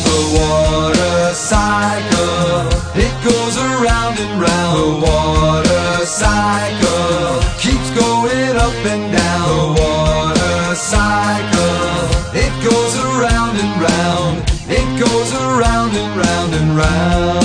The water cycle, it goes around and round. The water cycle keeps going up and down. The water cycle, it goes around and round. It goes around and round and round.